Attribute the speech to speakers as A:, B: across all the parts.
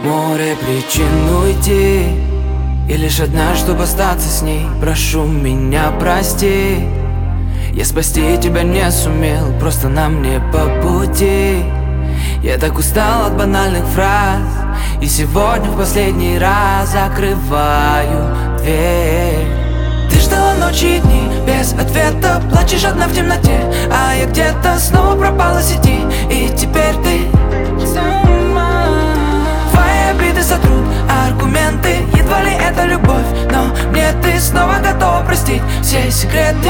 A: Море причин уйти, и лишь одна, чтобы остаться с ней. Прошу меня прости, я спасти тебя не сумел, просто нам не по пути. Я так устал от банальных фраз, и сегодня в последний раз закрываю дверь. Ты ждала ночи и дни без ответа, плачешь одна в темноте, а я где-то снова пропала в сети. И теперь ты сама. Твои обиды сотрут аргументы, едва ли это любовь, но мне ты снова готова простить все секреты.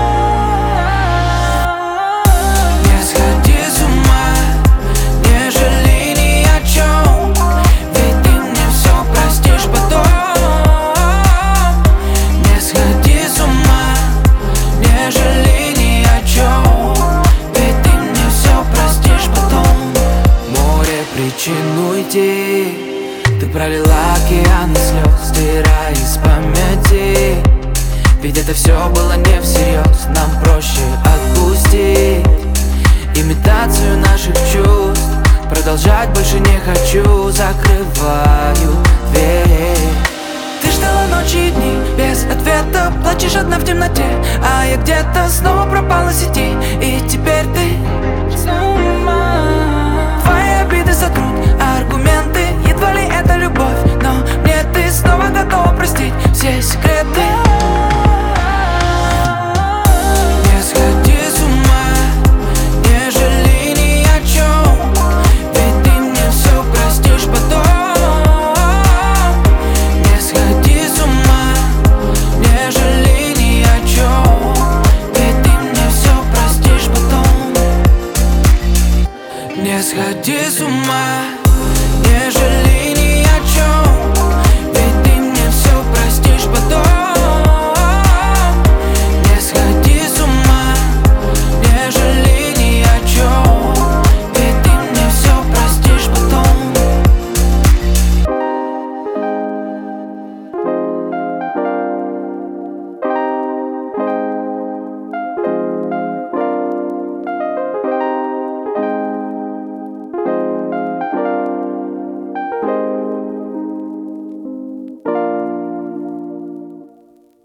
A: Не сходи с ума, не жалей ни о чем, ведь ты мне все простишь потом. Не сходи с ума, не жалей ни о чем, ведь ты мне все простишь потом. Море причин уйти, ты пролила океаны слез, стирая из памяти. Ведь это все было не всерьез, нам проще отпустить имитацию наших чувств. Продолжать больше не хочу, закрываю дверь. Ты ждала ночи и дни без ответа, плачешь одна в темноте, а я где-то снова пропала в сети. И теперь ты сама. Твои обиды сотрут аргументы, едва ли это любовь, но мне ты снова готова простить все секреты. Не сходи с ума, не жалей ни о чем, ведь ты мне все простишь потом. Не сходи с ума, не жалей ни о чем, ведь ты мне все простишь потом. Не сходи с ума.